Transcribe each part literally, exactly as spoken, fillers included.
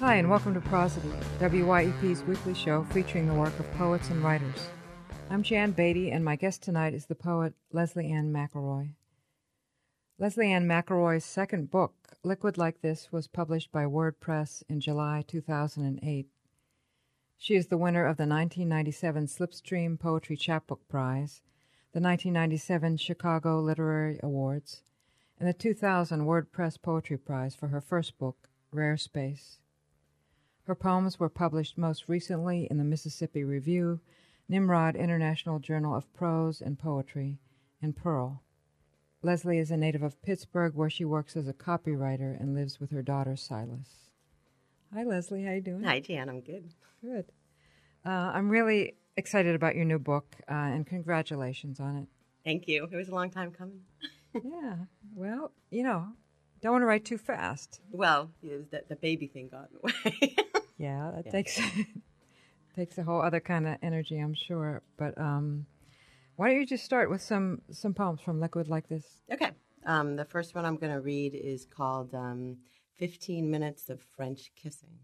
Hi, and welcome to Prosody, W Y E P's weekly show featuring the work of poets and writers. I'm Jan Beatty, and my guest tonight is the poet Lesley Ann McElroy. Lesley Ann McElroy's second book, Liquid Like This, was published by WordPress in July two thousand eight. She is the winner of the nineteen ninety-seven Slipstream Poetry Chapbook Prize, the nineteen ninety-seven Chicago Literary Awards, and the two thousand WordPress Poetry Prize for her first book, Rare Space. Her poems were published most recently in the Mississippi Review, Nimrod International Journal of Prose and Poetry, and Pearl. Lesley is a native of Pittsburgh, where she works as a copywriter and lives with her daughter, Silas. Hi, Lesley. How you doing? Hi, Jan. I'm good. Good. Uh, I'm really excited about your new book, uh, and congratulations on it. Thank you. It was a long time coming. Yeah. Well, you know, don't want to write too fast. Well, the, the baby thing got in the way. Yeah, that Yeah. takes takes a whole other kind of energy, I'm sure. But um, why don't you just start with some, some poems from Liquid Like This? Okay. Um, the first one I'm going to read is called um, fifteen minutes of French Kissing.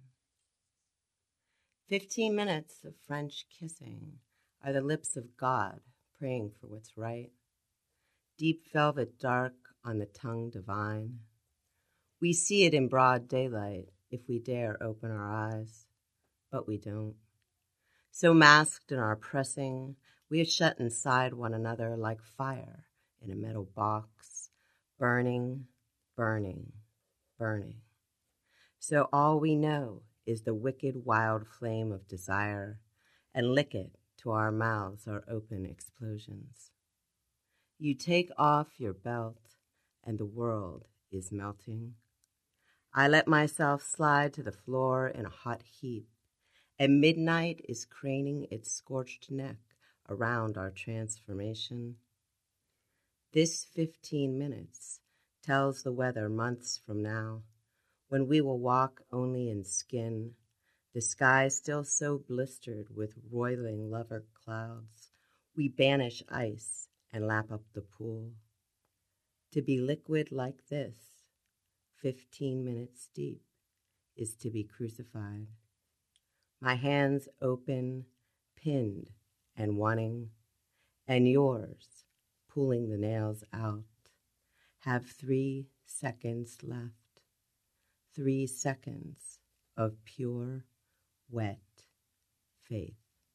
Fifteen minutes of French kissing are the lips of God praying for what's right. Deep velvet dark on the tongue divine. We see it in broad daylight if we dare open our eyes, but we don't. So masked in our pressing, we are shut inside one another like fire in a metal box, burning, burning, burning. So all we know is the wicked wild flame of desire, and lick it till our mouths are open explosions. You take off your belt, and the world is melting. I let myself slide to the floor in a hot heap, and midnight is craning its scorched neck around our transformation. This fifteen minutes tells the weather months from now, when we will walk only in skin, the sky still so blistered with roiling lover clouds, we banish ice and lap up the pool. To be liquid like this, fifteen minutes deep, is to be crucified. My hands open, pinned and wanting, and yours, pulling the nails out, have three seconds left. Three seconds of pure, wet faith.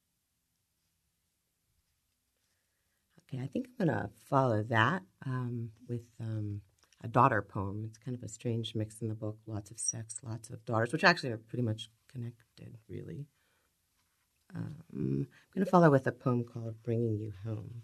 Okay, I think I'm going to follow that um, with um, a daughter poem. It's kind of a strange mix in the book. Lots of sex, lots of daughters, which actually are pretty much connected, really. Um, I'm going to follow with a poem called Bringing You Home.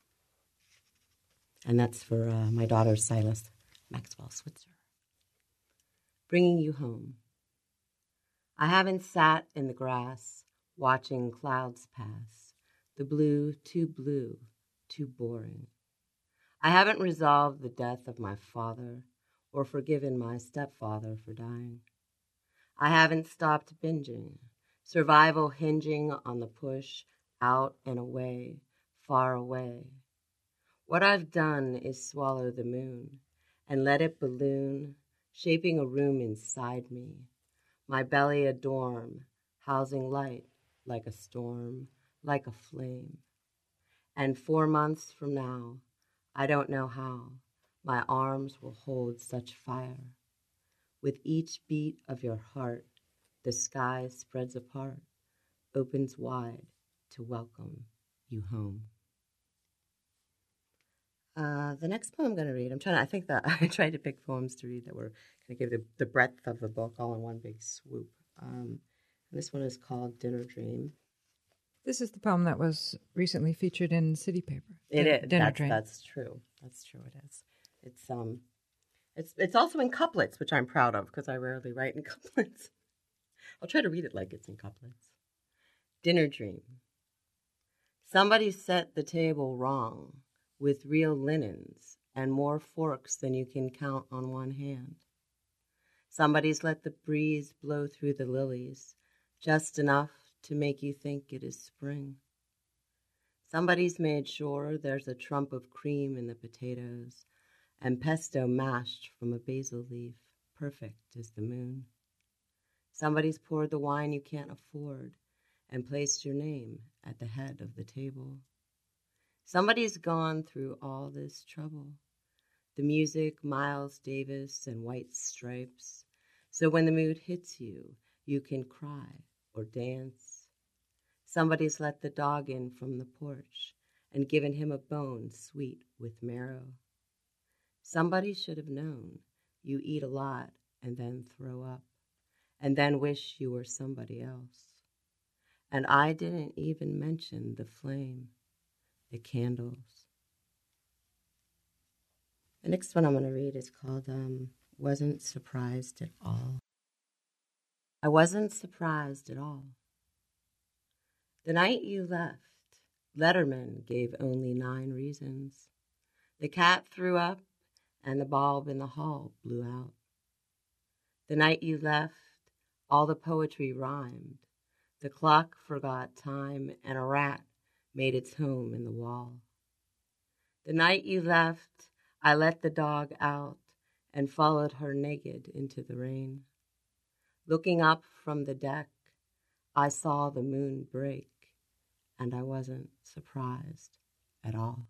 And that's for uh, my daughter, Silas Maxwell Switzer. Bringing you home. I haven't sat in the grass watching clouds pass, the blue too blue, too boring. I haven't resolved the death of my father or forgiven my stepfather for dying. I haven't stopped binging, survival hinging on the push out and away, far away. What I've done is swallow the moon and let it balloon, shaping a room inside me, my belly a dorm, housing light like a storm, like a flame. And four months from now, I don't know how, my arms will hold such fire. With each beat of your heart, the sky spreads apart, opens wide to welcome you home. Uh, the next poem I'm going to read, I'm trying to, I think that I tried to pick poems to read that were going to give the, the breadth of the book all in one big swoop. Um, this one is called Dinner Dream. This is the poem that was recently featured in City Paper. It Din- is. Dinner That's, Dream. that's true. That's true. It is. It's um, it's it's also in couplets, which I'm proud of because I rarely write in couplets. I'll try to read it like it's in couplets. Dinner Dream. Somebody set the table wrong, with real linens and more forks than you can count on one hand. Somebody's let the breeze blow through the lilies, just enough to make you think it is spring. Somebody's made sure there's a trump of cream in the potatoes and pesto mashed from a basil leaf, perfect as the moon. Somebody's poured the wine you can't afford and placed your name at the head of the table. Somebody's gone through all this trouble. The music, Miles Davis and White Stripes. So when the mood hits you, you can cry or dance. Somebody's let the dog in from the porch and given him a bone sweet with marrow. Somebody should have known you eat a lot and then throw up, and then wish you were somebody else. And I didn't even mention the flame, the candles. The next one I'm going to read is called um, Wasn't Surprised at All. I wasn't surprised at all. The night you left, Letterman gave only nine reasons. The cat threw up and the bulb in the hall blew out. The night you left, all the poetry rhymed. The clock forgot time and a rat made its home in the wall. The night you left, I let the dog out and followed her naked into the rain. Looking up from the deck, I saw the moon break, and I wasn't surprised at all.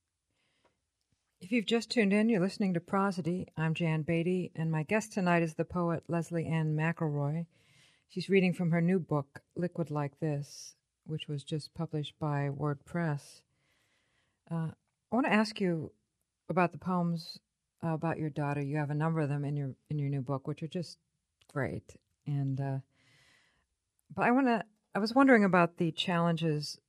If you've just tuned in, you're listening to Prosody. I'm Jan Beatty, and my guest tonight is the poet Lesley Ann McElroy. She's reading from her new book, Liquid Like This, which was just published by Word Press. Uh, I want to ask you about the poems uh, about your daughter. You have a number of them in your in your new book, which are just great. And uh, but I want to. I was wondering about the challenges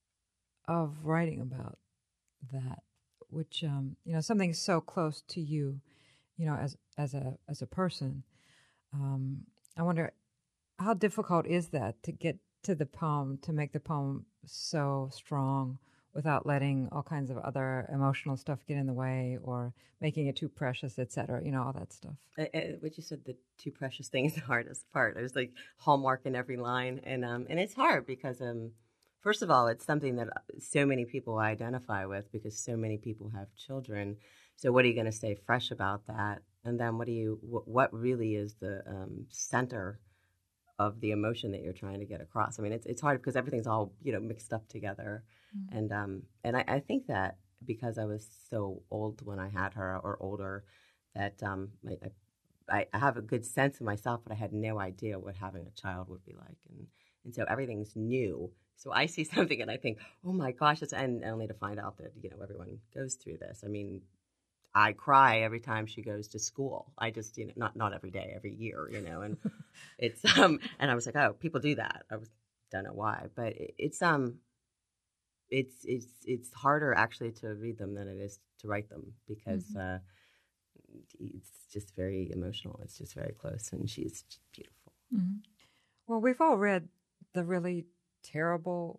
of writing about that, which um, you know, something so close to you, you know, as as a as a person. Um, I wonder, how difficult is that to get to the poem, to make the poem so strong without letting all kinds of other emotional stuff get in the way or making it too precious, et cetera, you know, all that stuff. Uh, uh, what you said, the too precious thing is the hardest part. There's like hallmark in every line. And um, and it's hard because, um, first of all, it's something that so many people identify with because so many people have children. So what are you going to stay fresh about that? And then what do you, what, what really is the um, center of the emotion that you're trying to get across? I mean, it's it's hard because everything's all, you know, mixed up together. Mm-hmm. And um and I, I think that because I was so old when I had her, or older, that um I, I have a good sense of myself, but I had no idea what having a child would be like. And and so everything's new. So I see something and I think, oh my gosh, it's, and only to find out that, you know, everyone goes through this. I mean, I cry every time she goes to school. I just, you know, not not every day, every year, you know, and it's um, and I was like, oh, people do that. I was, don't know why, but it, it's um, it's it's it's harder actually to read them than it is to write them because mm-hmm. uh, it's just very emotional. It's just very close, and she's beautiful. Mm-hmm. Well, we've all read the really terrible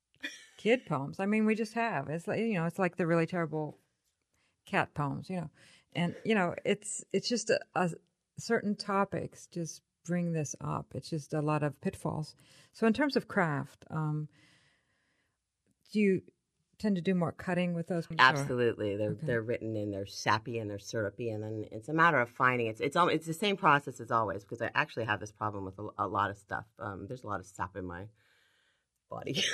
kid poems. I mean, we just have. It's like, you know, it's like the really terrible cat poems, you know, and you know, it's it's just a, a certain topics just bring this up. It's just a lot of pitfalls. So in terms of craft, um, do you tend to do more cutting with those? Absolutely, they're okay. They're written and they're sappy and they're syrupy, and then it's a matter of finding it's it's it's the same process as always because I actually have this problem with a, a lot of stuff. Um, there's a lot of sap in my body.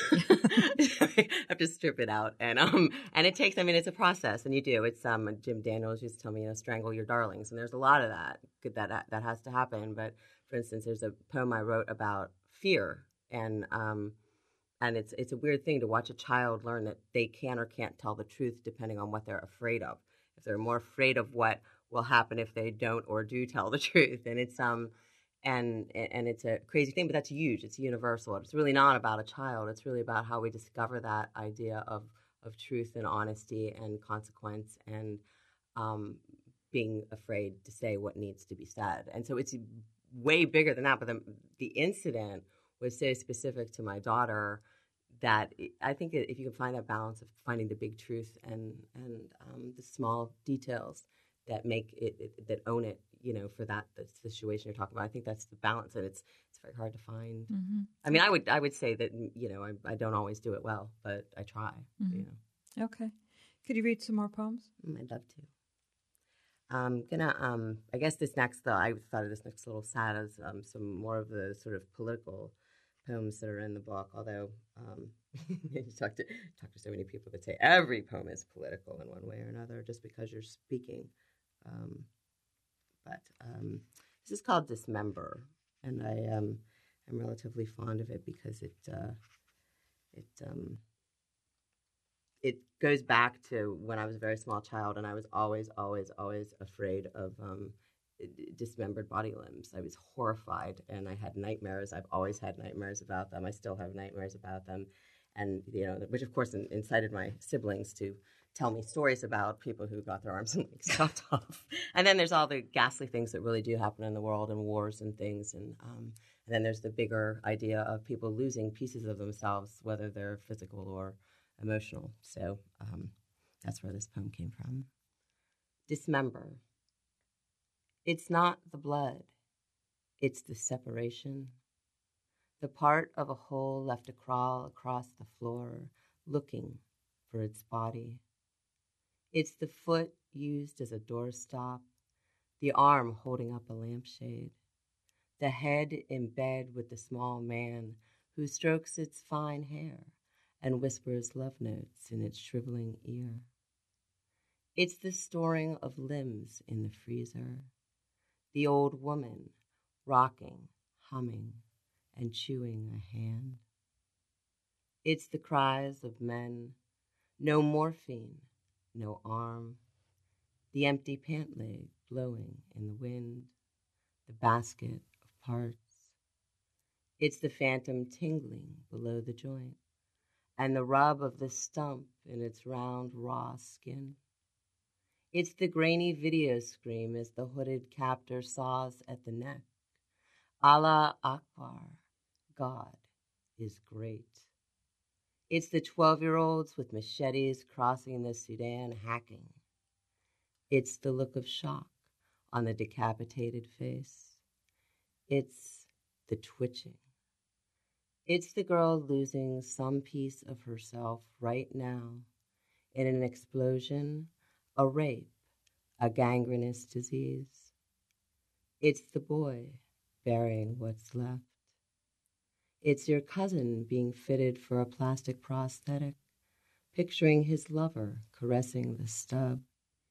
I have to strip it out, and um, and it takes. I mean, it's a process, and you do. It's um, Jim Daniels used to tell me, you know, strangle your darlings, and there's a lot of that that that has to happen. But for instance, there's a poem I wrote about fear, and um, and it's it's a weird thing to watch a child learn that they can or can't tell the truth depending on what they're afraid of. If they're more afraid of what will happen if they don't or do tell the truth, and it's um. And and it's a crazy thing, but that's huge. It's universal. It's really not about a child. It's really about how we discover that idea of, of truth and honesty and consequence and um, being afraid to say what needs to be said. And so it's way bigger than that. But the, the incident was so specific to my daughter that I think if you can find that balance of finding the big truth and, and um, the small details that make it, it, that own it, you know, for that the situation you're talking about. I think that's the balance, and it's it's very hard to find. Mm-hmm. I mean, I would I would say that, you know, I, I don't always do it well, but I try. Mm-hmm. You know. Okay, could you read some more poems? I'd love to. I'm gonna, um, I guess this next, though, I thought of this next little sad as um, some more of the sort of political poems that are in the book, although um, you talk to, talk to so many people that say every poem is political in one way or another just because you're speaking. Um, but um, this is called Dismember, and I um, am relatively fond of it because it, uh, it, um, it goes back to when I was a very small child, and I was always, always, always afraid of um, dismembered body limbs. I was horrified, and I had nightmares. I've always had nightmares about them. I still have nightmares about them, and you know, which of course incited my siblings to tell me stories about people who got their arms and legs chopped off. And then there's all the ghastly things that really do happen in the world, and wars and things, and um, and then there's the bigger idea of people losing pieces of themselves, whether they're physical or emotional. So um, that's where this poem came from. Dismember. It's not the blood, it's the separation. The part of a whole left to crawl across the floor, looking for its body. It's the foot used as a doorstop, the arm holding up a lampshade, the head in bed with the small man who strokes its fine hair and whispers love notes in its shriveling ear. It's the storing of limbs in the freezer, the old woman rocking, humming, and chewing a hand. It's the cries of men, no morphine, no arm, the empty pant leg blowing in the wind, the basket of parts. It's the phantom tingling below the joint, and the rub of the stump in its round, raw skin. It's the grainy video scream as the hooded captor saws at the neck. Allah Akbar, God is great. It's the twelve-year-olds with machetes crossing the Sudan hacking. It's the look of shock on the decapitated face. It's the twitching. It's the girl losing some piece of herself right now in an explosion, a rape, a gangrenous disease. It's the boy burying what's left. It's your cousin being fitted for a plastic prosthetic, picturing his lover caressing the stub.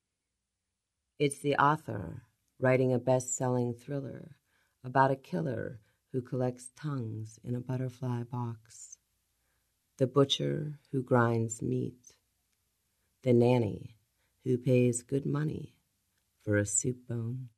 It's the author writing a best-selling thriller about a killer who collects tongues in a butterfly box, the butcher who grinds meat, the nanny who pays good money for a soup bone.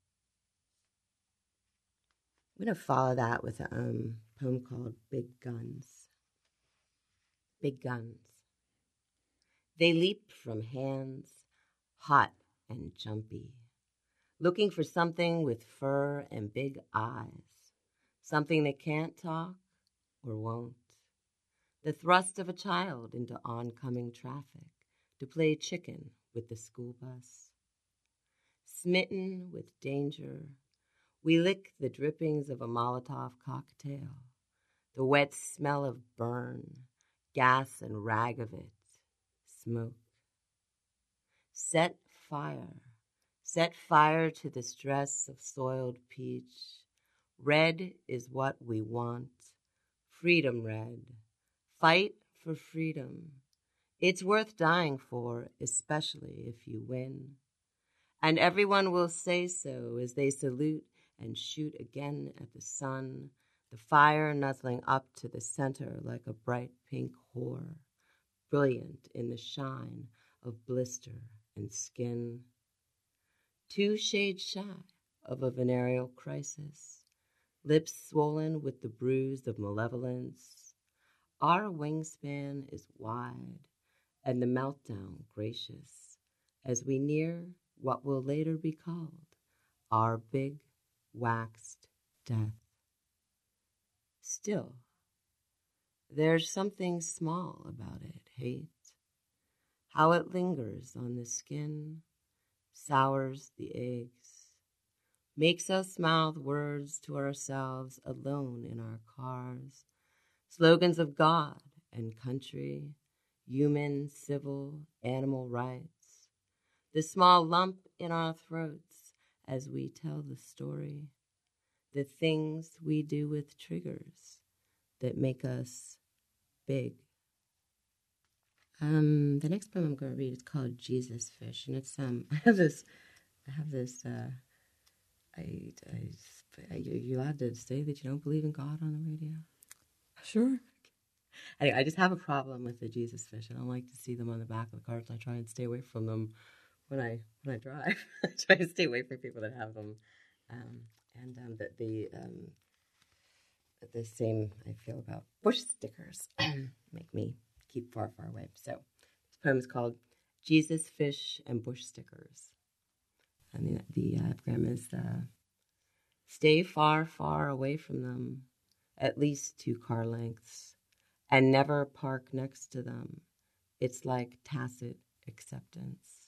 I'm going to follow that with a um, poem called Big Guns. Big guns. They leap from hands, hot and jumpy, looking for something with fur and big eyes, something that can't talk or won't. The thrust of a child into oncoming traffic to play chicken with the school bus. Smitten with danger, we lick the drippings of a Molotov cocktail, the wet smell of burn, gas and rag of it, smoke. Set fire, set fire to this dress of soiled peach. Red is what we want, freedom red. Fight for freedom. It's worth dying for, especially if you win. And everyone will say so as they salute and shoot again at the sun, the fire nuzzling up to the center like a bright pink whore, brilliant in the shine of blister and skin. Two shades shy of a venereal crisis, lips swollen with the bruise of malevolence. Our wingspan is wide and the meltdown gracious as we near what will later be called our big waxed death. Still, there's something small about it, hate, how it lingers on the skin, sours the eggs, makes us mouth words to ourselves alone in our cars, slogans of God and country, human, civil, animal rights. The small lump in our throats as we tell the story, the things we do with triggers that make us big. Um, the next poem I'm going to read is called Jesus Fish, and it's um. I have this, I have this. Uh, I, I, you you allowed to say that you don't believe in God on the radio? Sure. Anyway, I just have a problem with the Jesus Fish. I don't like to see them on the back of the cars. I try and stay away from them when I when I drive. I try to stay away from people that have them. Um, and um, the the um, the same I feel about bush stickers make me keep far, far away. So this poem is called Jesus, Fish, and Bush Stickers. And the, the uh, epigram is, uh, stay far, far away from them, at least two car lengths, and never park next to them. It's like tacit acceptance.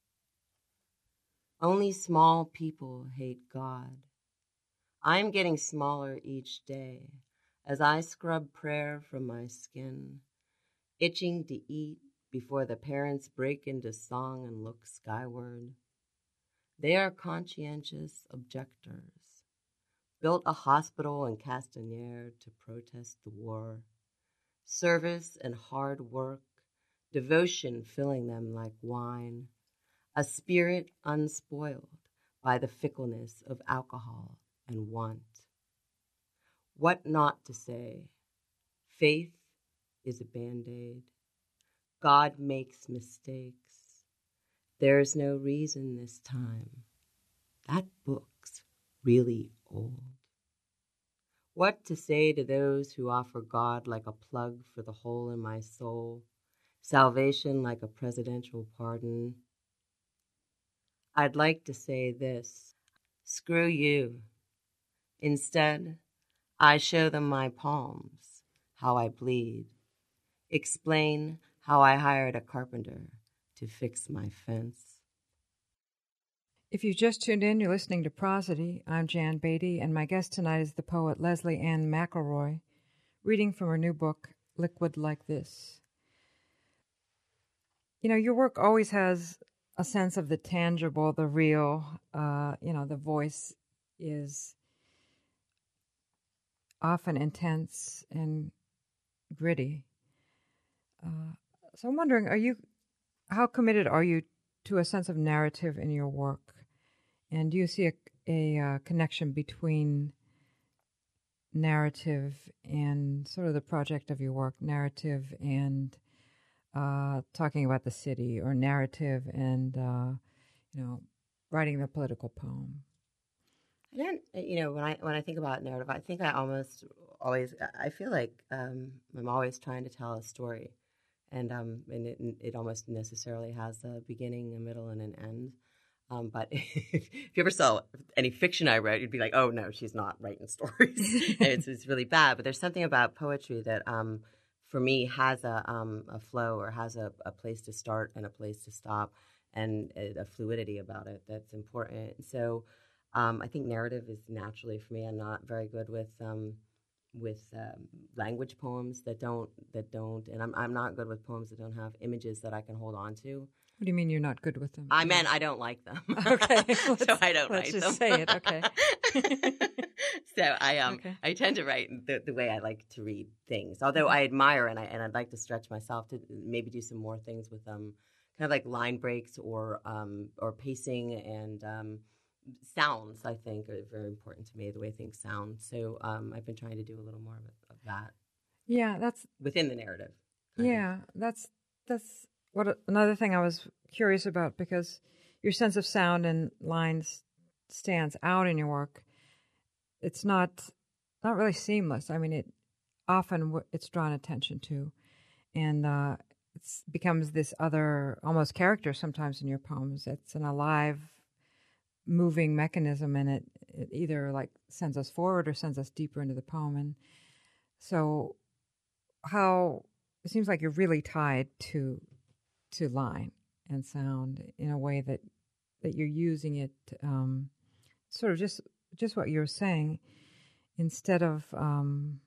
Only small people hate God. I'm getting smaller each day as I scrub prayer from my skin, itching to eat before the parents break into song and look skyward. They are conscientious objectors, built a hospital in Castañer to protest the war, service and hard work, devotion filling them like wine, a spirit unspoiled by the fickleness of alcohol and want. What not to say? Faith is a Band-Aid. God makes mistakes. There's no reason this time. That book's really old. What to say to those who offer God like a plug for the hole in my soul, salvation like a presidential pardon? I'd like to say this: screw you. Instead, I show them my palms, how I bleed, explain how I hired a carpenter to fix my fence. If you just tuned in, you're listening to Prosody. I'm Jan Beatty, and my guest tonight is the poet Lesley Ann McElroy, reading from her new book, Liquid Like This. You know, your work always has a sense of the tangible, the real. Uh, you know, the voice is often intense and gritty. Uh, so I'm wondering, are you, how committed are you to a sense of narrative in your work? And do you see a, a uh, connection between narrative and sort of the project of your work, narrative and uh, talking about the city, or narrative and, uh, you know, writing the political poem? I don't, you know, when I when I think about narrative, I think I almost always, I feel like um, I'm always trying to tell a story, and um, and it it almost necessarily has a beginning, a middle, and an end. Um, but if you ever saw any fiction I wrote, you'd be like, oh no, she's not writing stories. it's it's really bad. But there's something about poetry that, um, for me, has a um, a flow, or has a, a place to start and a place to stop, and a, a fluidity about it that's important. So. Um, I think narrative is naturally for me. I'm not very good with um, with um, language poems that don't that don't, and I'm I'm not good with poems that don't have images that I can hold on to. What do you mean you're not good with them? I meant I don't like them. Okay, so I don't let's write just them. say it. Okay. so I um Okay. I tend to write the, the way I like to read things. Although I admire and I and I'd like to stretch myself to maybe do some more things with them, kind of like line breaks or um or pacing and um. sounds, I think, are very important to me, the way things sound. So um, I've been trying to do a little more of, of that. Yeah, that's within the narrative. Yeah, of. that's that's what another thing I was curious about, because your sense of sound and lines stands out in your work. It's not not really seamless. I mean, it often it's drawn attention to, and uh, it becomes this other almost character sometimes in your poems. It's an alive, moving mechanism, and it, it either like sends us forward or sends us deeper into the poem. And so how it seems like you're really tied to to line and sound in a way that that you're using it um, sort of just just what you're saying, instead of um,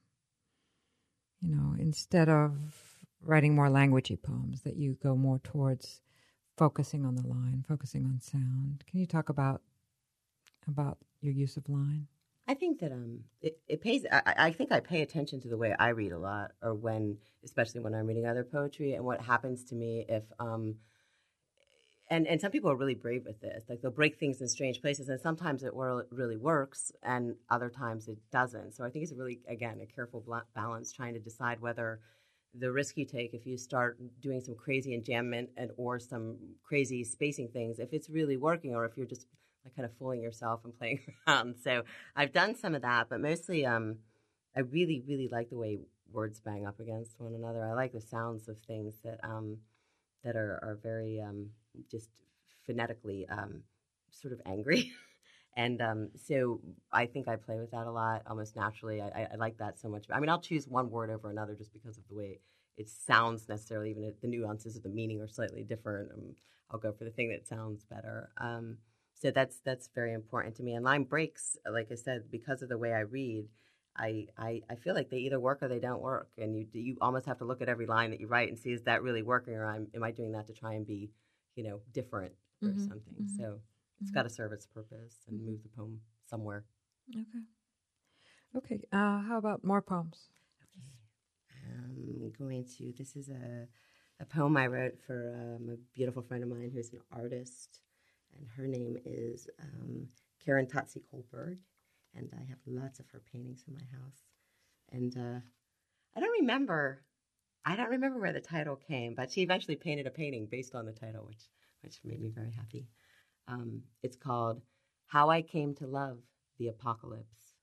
you know instead of writing more languagey poems, that you go more towards focusing on the line, focusing on sound. Can you talk about about your use of line? I think that um, it, it pays. I, I think I pay attention to the way I read a lot, or when, especially when I'm reading other poetry, and what happens to me if um, and and some people are really brave with this. Like they'll break things in strange places, and sometimes it wor- really works, and other times it doesn't. So I think it's a really, again, a careful bl- balance, trying to decide whether the risk you take if you start doing some crazy enjambment and or some crazy spacing things, if it's really working, or if you're just like kind of fooling yourself and playing around. So I've done some of that, but mostly um, I really, really like the way words bang up against one another. I like the sounds of things that um, that are, are very um, just phonetically um, sort of angry. And um, so I think I play with that a lot, almost naturally. I, I, I like that so much. I mean, I'll choose one word over another just because of the way it sounds necessarily, even if the nuances of the meaning are slightly different. Um, I'll go for the thing that sounds better. Um, so that's that's very important to me. And line breaks, like I said, because of the way I read, I, I, I feel like they either work or they don't work. And you you almost have to look at every line that you write and see, is that really working, or I'm, am I doing that to try and be, you know, different or Mm-hmm. something. Mm-hmm. So it's Mm-hmm. got to serve its purpose and mm-hmm. move the poem somewhere. Okay. Okay. Uh, how about more poems? Okay. I'm going to, this is a, a poem I wrote for um, a beautiful friend of mine who's an artist, and her name is um, Karen Tatsi Kohlberg, and I have lots of her paintings in my house. And uh, I don't remember, I don't remember where the title came, but she eventually painted a painting based on the title, which which made me very happy. Um, it's called How I Came to Love the Apocalypse.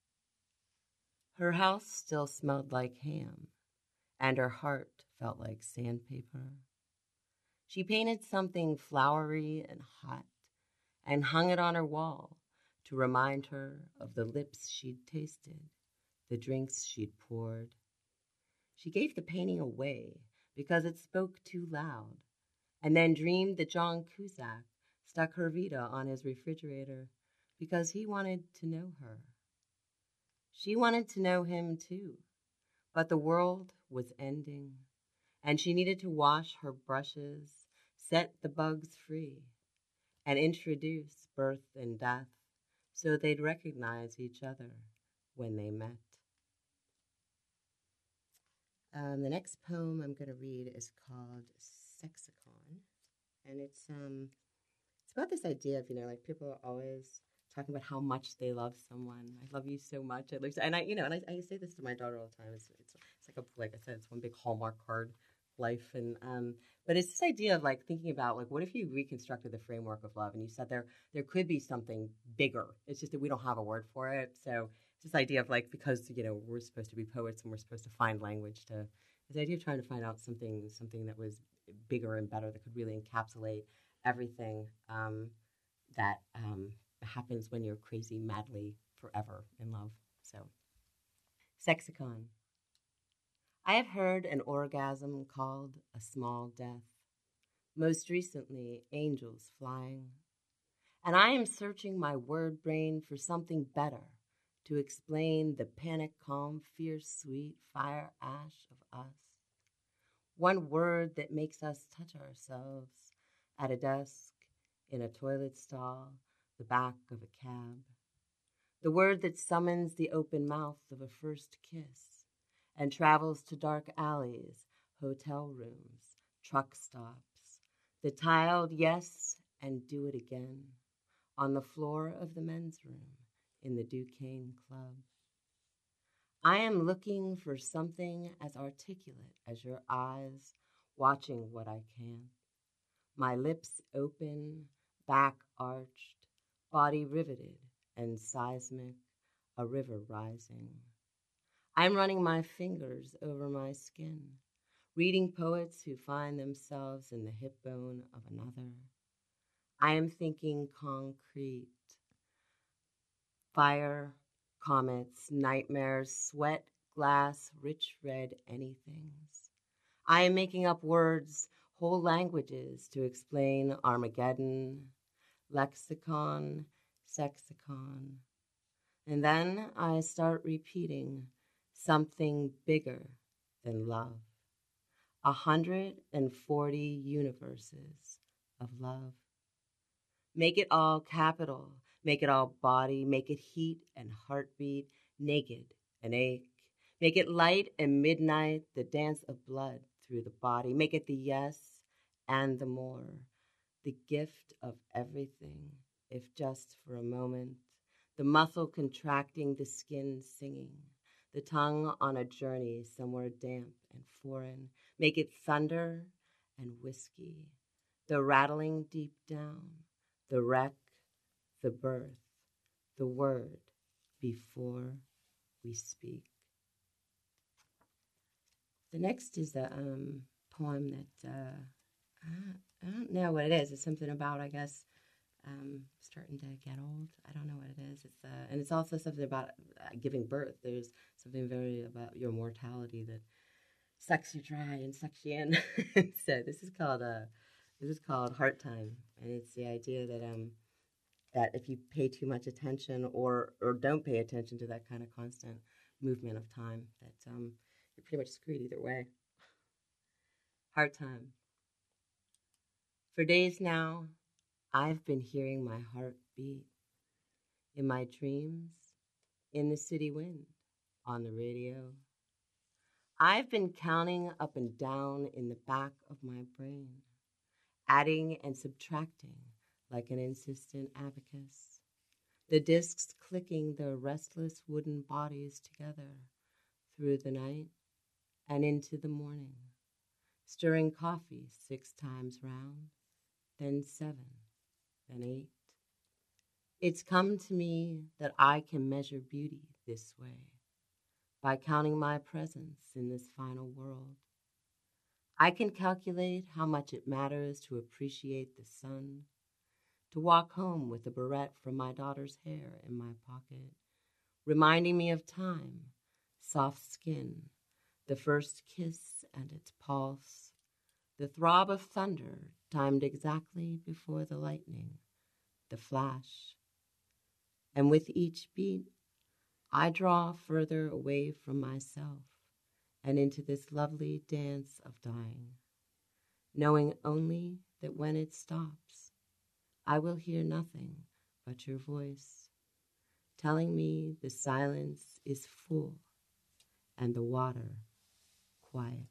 Her house still smelled like ham, and her heart felt like sandpaper. She painted something flowery and hot and hung it on her wall to remind her of the lips she'd tasted, the drinks she'd poured. She gave the painting away because it spoke too loud, and then dreamed that John Cusack stuck her Vita on his refrigerator because he wanted to know her. She wanted to know him too, but the world was ending, and she needed to wash her brushes, set the bugs free, and introduce birth and death so they'd recognize each other when they met. Um, the next poem I'm going to read is called Sexicon, and it's um, it's about this idea of, you know, like people are always talking about how much they love someone. I love you so much. It looks, and I, you know, and I, I say this to my daughter all the time. It's, it's, it's like a, like I said, it's one big Hallmark card, life, and um, but it's this idea of like thinking about like, what if you reconstructed the framework of love and you said there there could be something bigger. It's just that we don't have a word for it. So it's this idea of like, because you know we're supposed to be poets and we're supposed to find language to, this idea of trying to find out something something that was bigger and better, that could really encapsulate everything um, that um, happens when you're crazy, madly, forever in love. So, Sexicon. I have heard an orgasm called a small death. Most recently, angels flying. And I am searching my word brain for something better to explain the panic, calm, fierce, sweet fire ash of us. One word that makes us touch ourselves at a desk, in a toilet stall, the back of a cab. The word that summons the open mouth of a first kiss and travels to dark alleys, hotel rooms, truck stops. The tiled yes and do it again on the floor of the men's room in the Duquesne Club. I am looking for something as articulate as your eyes, watching what I can. My lips open, back arched, body riveted and seismic, a river rising. I'm running my fingers over my skin, reading poets who find themselves in the hip bone of another. I am thinking concrete, fire, comets, nightmares, sweat, glass, rich red anythings. I am making up words, whole languages to explain Armageddon, lexicon, sexicon. And then I start repeating something bigger than love. A hundred and forty universes of love. Make it all capital. Make it all body, make it heat and heartbeat, naked and ache. Make it light and midnight, the dance of blood through the body. Make it the yes and the more, the gift of everything, if just for a moment. The muscle contracting, the skin singing, the tongue on a journey somewhere damp and foreign. Make it thunder and whiskey, the rattling deep down, the wreck, the birth, the word before we speak. The next is a um, poem that uh, I, I don't know what it is. It's something about, I guess, um, starting to get old. I don't know what it is. It's uh, and it's also something about uh, giving birth. There's something very about your mortality that sucks you dry and sucks you in. So this is called uh, this is called Heart Time, and it's the idea that um that if you pay too much attention or or don't pay attention to that kind of constant movement of time, that um. You're pretty much screwed either way. Hard time. For days now, I've been hearing my heart beat. In my dreams, in the city wind, on the radio. I've been counting up and down in the back of my brain, adding and subtracting like an insistent abacus. The discs clicking their restless wooden bodies together through the night and into the morning, stirring coffee six times round, then seven, then eight. It's come to me that I can measure beauty this way, by counting my presence in this final world. I can calculate how much it matters to appreciate the sun, to walk home with a barrette from my daughter's hair in my pocket, reminding me of time, soft skin, the first kiss and its pulse, the throb of thunder timed exactly before the lightning, the flash. And with each beat, I draw further away from myself and into this lovely dance of dying, knowing only that when it stops, I will hear nothing but your voice, telling me the silence is full and the water quiet.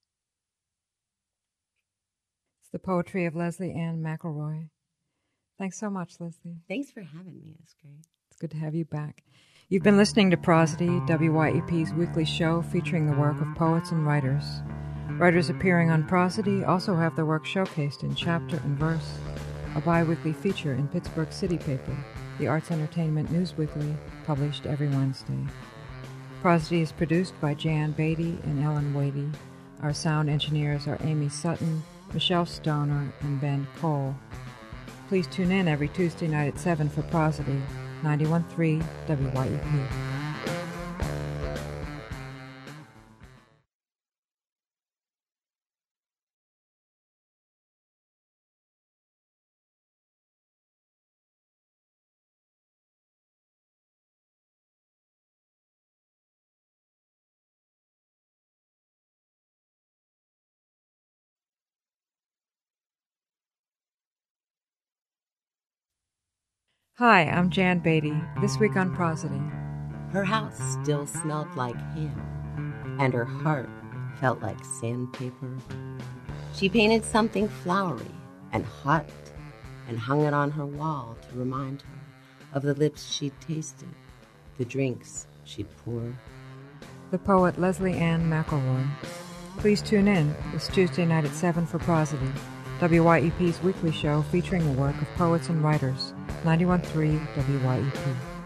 It's the poetry of Leslie Ann McElroy. Thanks so much, Leslie. Thanks for having me. It's great. It's good to have you back. You've been listening to Prosody, W Y E P's weekly show featuring the work of poets and writers. Writers appearing on Prosody also have their work showcased in Chapter and Verse, a bi-weekly feature in Pittsburgh City Paper, the Arts Entertainment News Weekly, published every Wednesday. Prosody is produced by Jan Beatty and Ellen Wadey. Our sound engineers are Amy Sutton, Michelle Stoner, and Ben Cole. Please tune in every Tuesday night at seven for Prosody, ninety-one point three W Y E P. Hi, I'm Jan Beatty. This week on Prosody. Her house still smelled like ham, and her heart felt like sandpaper. She painted something flowery and hot and hung it on her wall to remind her of the lips she'd tasted, the drinks she'd poured. The poet Leslie Ann McElroy. Please tune in this Tuesday night at seven for Prosody, W Y E P's weekly show featuring the work of poets and writers. ninety-one point three W Y E P.